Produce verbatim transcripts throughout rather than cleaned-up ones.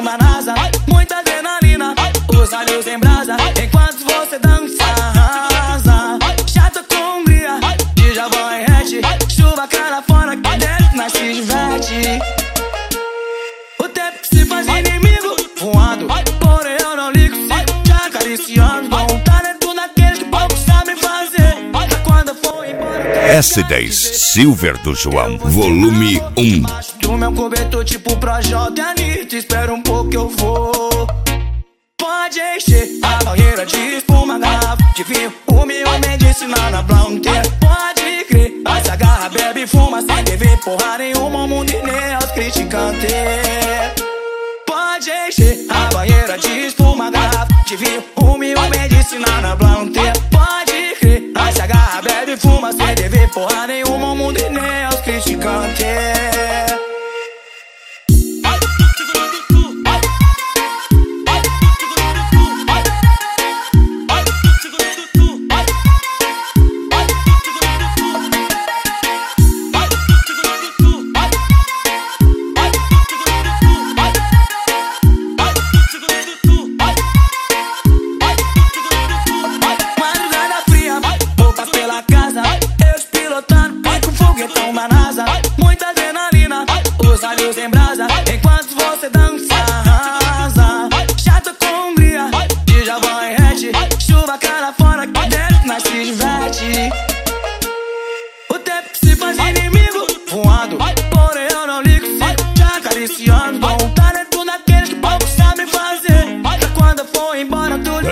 na NASA, muita adrenalina, os olhos em brasa, enquanto você dança, arrasa. Chata com umbria, de Djavan e Red, chuva cara fora que dentro nós se diverte. O tempo que se faz inimigo, voando, porém eu não ligo, sigo te acariciando. Dou um talento naqueles que poucos sabem fazer, pra quando for embora. S dez Silver do João, volume um. Do meu cobertor tipo Projota e Anitta, espera um pouco que eu vou. Pode encher a banheira de espuma, garrafa de vinho, o meu medicina na Blanquer. Pode crer, mas se agarra, bebe, fuma sem dever porra nenhuma, o mundo e nem os criticantes. Pode encher a banheira de espuma, garrafa de vinho, o meu medicina na Blanquer. Pode crer, mas se agarra, bebe, fuma sem dever porra nenhuma, o mundo e nem os criticantes. Muita adrenalina, os olhos em brasa, enquanto você dança, arrasa. Chata com umbria, de Djavan e Red, chuva cara fora que dentro nós se diverte. O tempo que se faz inimigo, voando, porém eu não ligo, sigo te acariciando. Dou um talento naqueles que poucos sabem fazer, pra quando for embora tudo.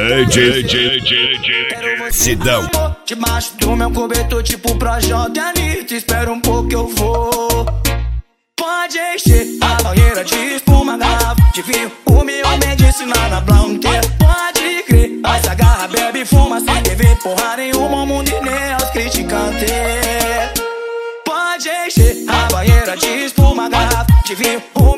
Sidão. Debaixo do meu cobertor tipo Projota e Anitta, espera um pouco que eu vou. Pode encher a banheira de espuma, garrafa de vinho, o meu medicina na Blanquer. Pode crer, mas se agarra, bebe, fuma sem dever porra nenhuma, o mundo e nem os criticantes. Pode encher a banheira de espuma, garrafa de vinho, o